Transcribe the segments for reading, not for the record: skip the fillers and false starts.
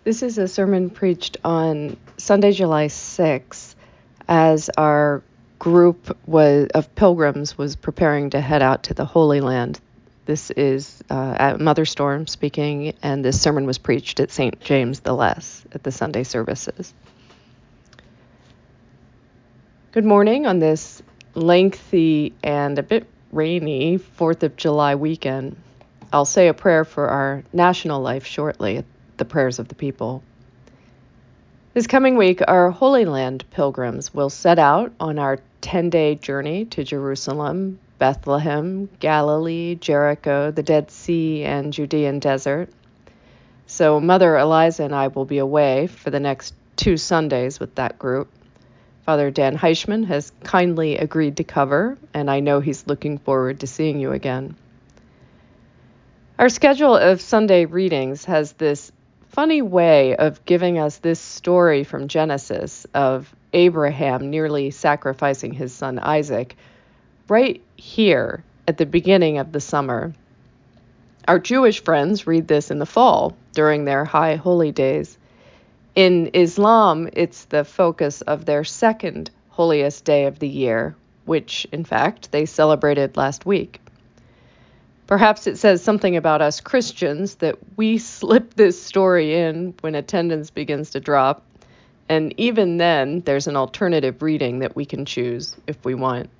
This is a sermon preached on Sunday, July 6th, as our group of pilgrims was preparing to head out to the Holy Land. This is Mother Storm speaking, and this sermon was preached at St. James the Less at the Sunday services. Good morning on this lengthy and a bit rainy 4th of July weekend. I'll say a prayer for our national life shortly, the prayers of the people. This coming week, our Holy Land pilgrims will set out on our 10-day journey to Jerusalem, Bethlehem, Galilee, Jericho, the Dead Sea, and Judean desert. So Mother Eliza and I will be away for the next 2 Sundays with that group. Father Dan Heischman has kindly agreed to cover, and I know he's looking forward to seeing you again. Our schedule of Sunday readings has this funny way of giving us this story from Genesis of Abraham nearly sacrificing his son Isaac right here at the beginning of the summer. Our Jewish friends read this in the fall during their high holy days. In Islam, it's the focus of their second holiest day of the year, which, in fact, they celebrated last week. Perhaps it says something about us Christians that we slip this story in when attendance begins to drop, and even then, there's an alternative reading that we can choose if we want.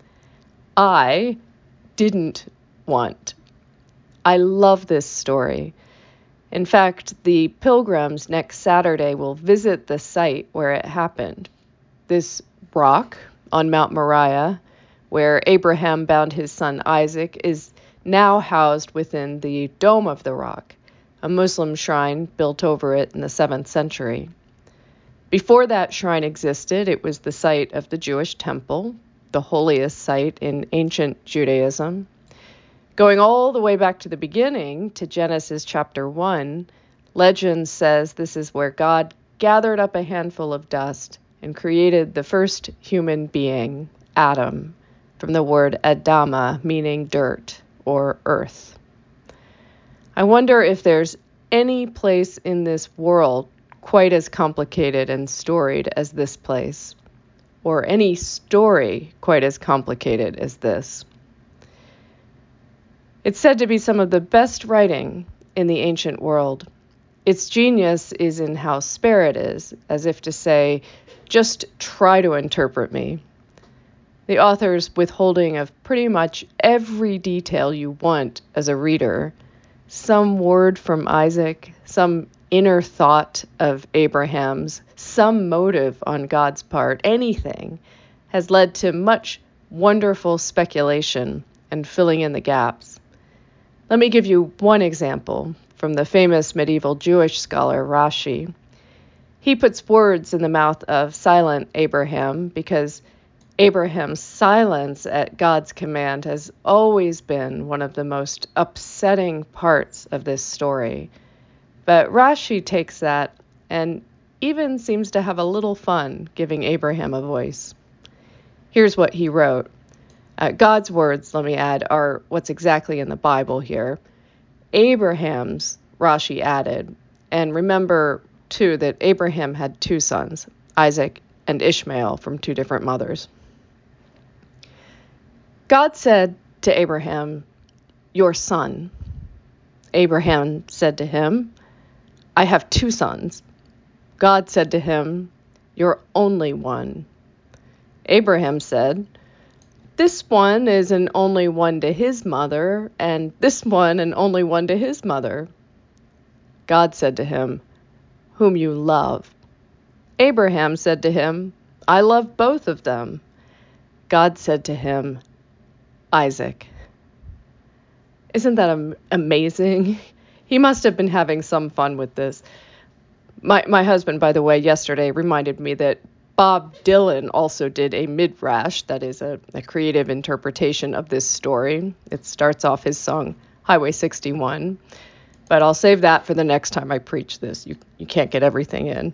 I didn't want. I love this story. In fact, the pilgrims next Saturday will visit the site where it happened. This rock on Mount Moriah, where Abraham bound his son Isaac, is now housed within the Dome of the Rock, a Muslim shrine built over it in the 7th century. Before that shrine existed, it was the site of the Jewish temple, the holiest site in ancient Judaism. Going all the way back to the beginning, to Genesis chapter 1, legend says this is where God gathered up a handful of dust and created the first human being, Adam, from the word Adama, meaning dirt or earth. I wonder if there's any place in this world quite as complicated and storied as this place, or any story quite as complicated as this. It's said to be some of the best writing in the ancient world. Its genius is in how spare it is, as if to say, just try to interpret me. The author's withholding of pretty much every detail you want as a reader, some word from Isaac, some inner thought of Abraham's, some motive on God's part, anything, has led to much wonderful speculation and filling in the gaps. Let me give you one example from the famous medieval Jewish scholar Rashi. He puts words in the mouth of silent Abraham because Abraham's silence at God's command has always been one of the most upsetting parts of this story. But Rashi takes that and even seems to have a little fun giving Abraham a voice. Here's what he wrote. God's words, let me add, are what's exactly in the Bible here. Abraham's, Rashi added, and remember, too, that Abraham had 2 sons, Isaac and Ishmael, from 2 different mothers. God said to Abraham, "Your son." Abraham said to him, "I have 2 sons." God said to him, "Your only one." Abraham said, "This one is an only one to his mother, and this one an only one to his mother." God said to him, "Whom you love." Abraham said to him, "I love both of them." God said to him, "Isaac." Isn't that amazing? He must have been having some fun with this. My husband, by the way, yesterday reminded me that Bob Dylan also did a midrash, that is a creative interpretation of this story. It starts off his song, Highway 61. But I'll save that for the next time I preach this. You can't get everything in.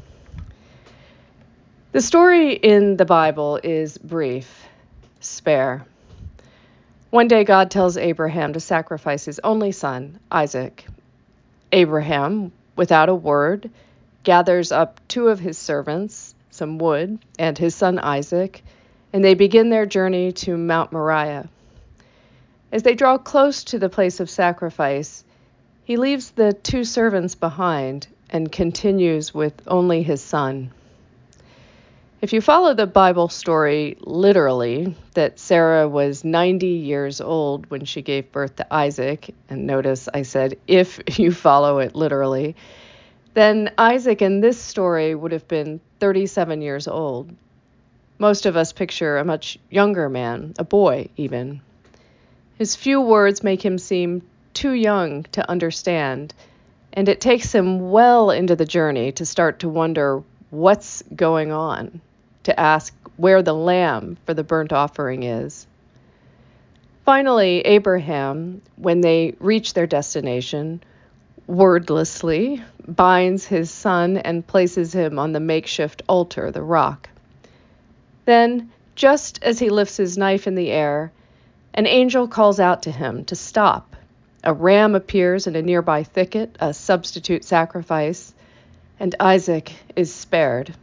The story in the Bible is brief, spare. One day God tells Abraham to sacrifice his only son, Isaac. Abraham, without a word, gathers up 2 of his servants, some wood, and his son Isaac, and they begin their journey to Mount Moriah. As they draw close to the place of sacrifice, he leaves the 2 servants behind and continues with only his son. If you follow the Bible story literally, that Sarah was 90 years old when she gave birth to Isaac, and notice I said if you follow it literally, then Isaac in this story would have been 37 years old. Most of us picture a much younger man, a boy even. His few words make him seem too young to understand, and it takes him well into the journey to start to wonder what's going on, to ask where the lamb for the burnt offering is. Finally, Abraham, when they reach their destination, wordlessly binds his son and places him on the makeshift altar, the rock. Then, just as he lifts his knife in the air, an angel calls out to him to stop. A ram appears in a nearby thicket, a substitute sacrifice, and Isaac is spared.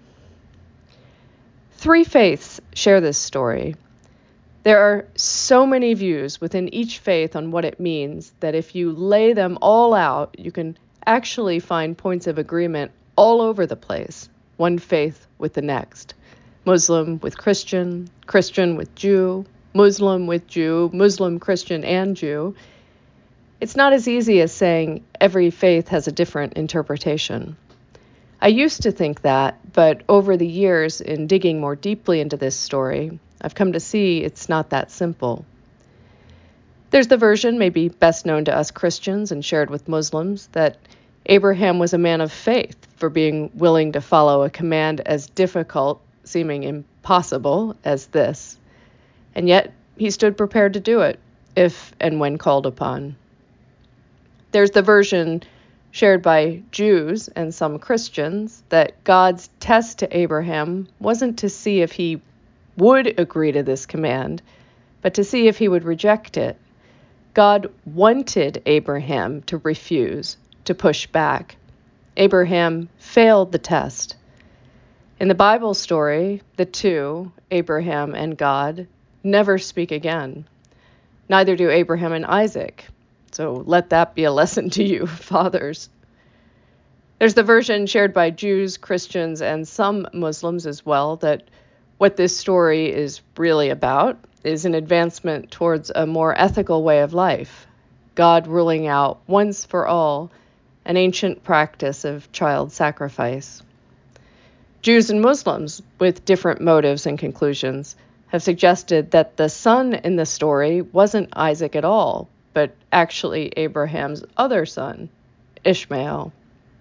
3 faiths share this story. There are so many views within each faith on what it means that if you lay them all out, you can actually find points of agreement all over the place, one faith with the next. Muslim with Christian, Christian with Jew, Muslim, Christian, and Jew. It's not as easy as saying every faith has a different interpretation. I used to think that, but over the years, in digging more deeply into this story, I've come to see it's not that simple. There's the version, maybe best known to us Christians and shared with Muslims, that Abraham was a man of faith for being willing to follow a command as difficult, seeming impossible, as this. And yet, he stood prepared to do it, if and when called upon. There's the version shared by Jews and some Christians that God's test to Abraham wasn't to see if he would agree to this command, but to see if he would reject it. God wanted Abraham to refuse, to push back. Abraham failed the test. In the Bible story, the 2, Abraham and God, never speak again. Neither do Abraham and Isaac. So let that be a lesson to you, fathers. There's the version shared by Jews, Christians, and some Muslims as well, that what this story is really about is an advancement towards a more ethical way of life, God ruling out once for all an ancient practice of child sacrifice. Jews and Muslims, with different motives and conclusions, have suggested that the son in the story wasn't Isaac at all, but actually Abraham's other son, Ishmael.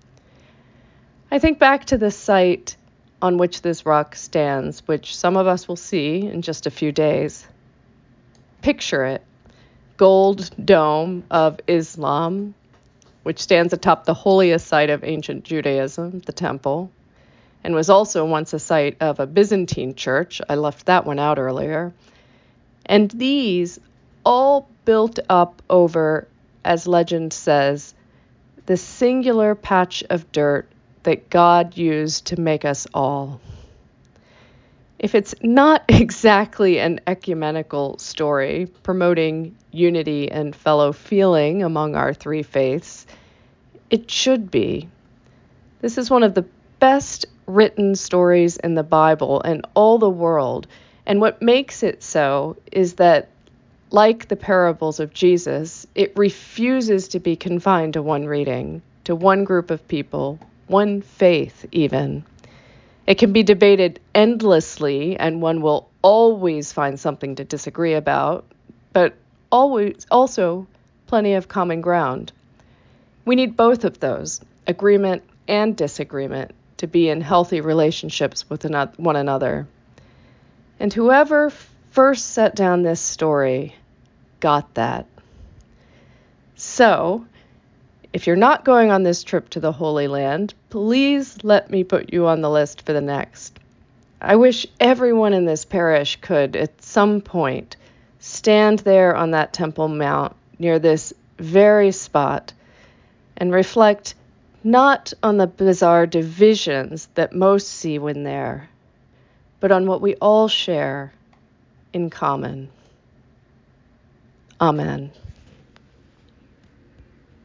I think back to the site on which this rock stands, which some of us will see in just a few days. Picture it, gold dome of Islam, which stands atop the holiest site of ancient Judaism, the temple, and was also once a site of a Byzantine church. I left that one out earlier. And these all built up over, as legend says, the singular patch of dirt that God used to make us all. If it's not exactly an ecumenical story promoting unity and fellow feeling among our 3 faiths, it should be. This is one of the best written stories in the Bible and all the world, and what makes it so is that, like the parables of Jesus, it refuses to be confined to one reading, to one group of people, one faith even. It can be debated endlessly, and one will always find something to disagree about, but always also plenty of common ground. We need both of those, agreement and disagreement, to be in healthy relationships with one another. And whoever first set down this story got that. So, if you're not going on this trip to the Holy Land, please let me put you on the list for the next. I wish everyone in this parish could, at some point, stand there on that Temple Mount near this very spot and reflect not on the bizarre divisions that most see when there, but on what we all share in common. Amen.